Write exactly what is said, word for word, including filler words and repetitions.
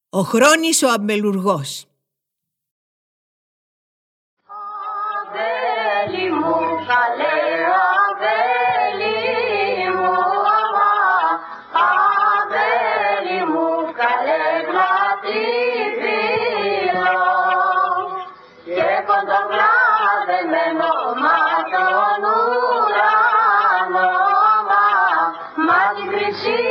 Ο Χρόνης ο αμπελουργός. Αβέλη μου, καλέ Αβέλη μου, αμά, Αβέλη μου, καλέ γλατήφιλο, και κοντοκλάδεμένο μα τον ουρανό, μα, μα την χρυσή